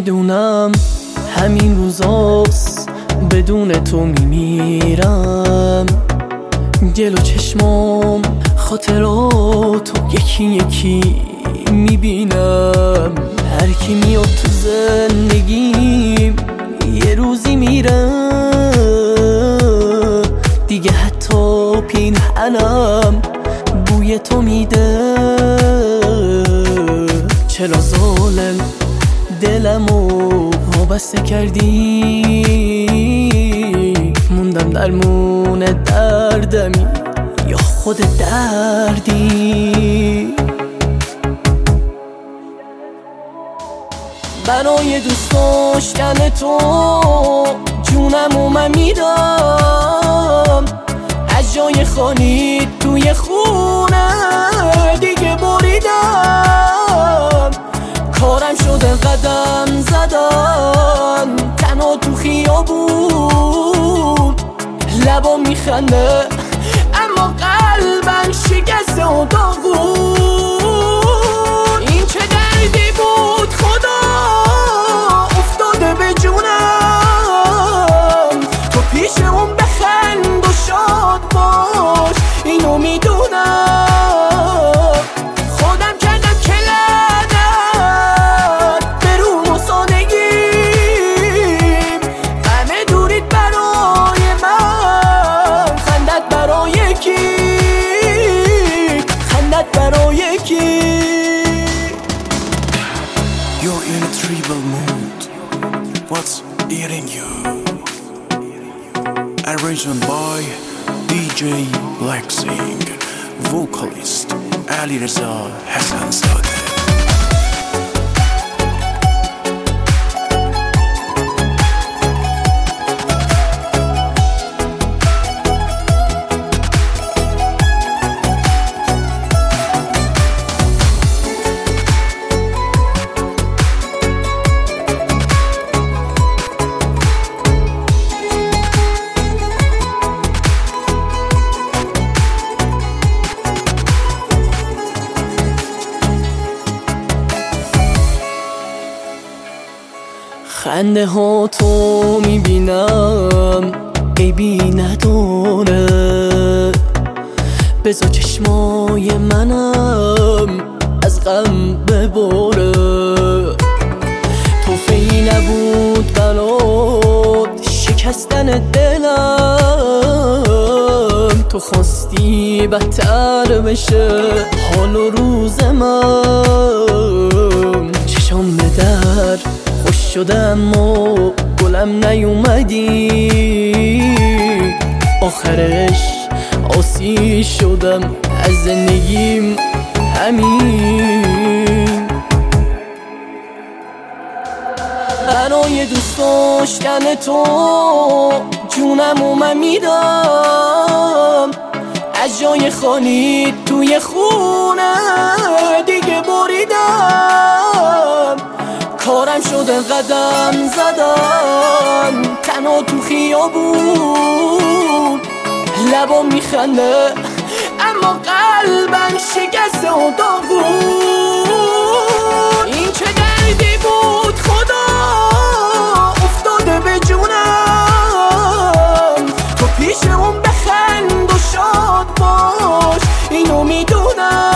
میدونم همین روزاست بدون تو میمیرم. دل و چشمام خاطراتو یکی یکی میبینم. هر کی میاد تو زندگیم یه روزی میره دیگه، حتی پینهنم بوی تو میده. چرا ظالم دلمو وابسته کردی؟ موندم درمون دردمی یا خود دردی؟ برای دوست داشتن تو جونمو من میدم. از جای خالی توی خونه دیگه بریدم. کارم شده قدم زدن تنها تو خیابون. لبا میخنده اما قلبم شکسته و داغون. این چه دردی بود خدا افتاده به جونم. تو پیش اون بخند و شاد باش اینو میدونم. خودم کردم که لعنت به روم و سادگیم. همه دورید برای من، خندت برای کی؟ خندت برای کی؟ You're in a tribal mood. What's eating you? Arranged by DJ Blacksing. Vocalist Ali Reza Hassanzadeh. خنده ها تو میبینم عیبی نداره. بذار چشمای منم از غم بباره. توفیی نبود برات شکستن دلم. تو خواستی بدتر بشه حال و روز من. چشام به در خوش شدم و گلم نیومدی. آخرش آسی شدم از زندگیم همین. برای دوست داشتن تو جونمو من میدم. از جای خالی توی خونه دیگه بریدم. کارم شده قدم زدن تنها تو خیابون. لبا میخنده اما قلبم شکسته و داغون. این چه دردی بود خدا افتاده به جونم. تو پیش اون بخند و شاد باش اینو میدونم.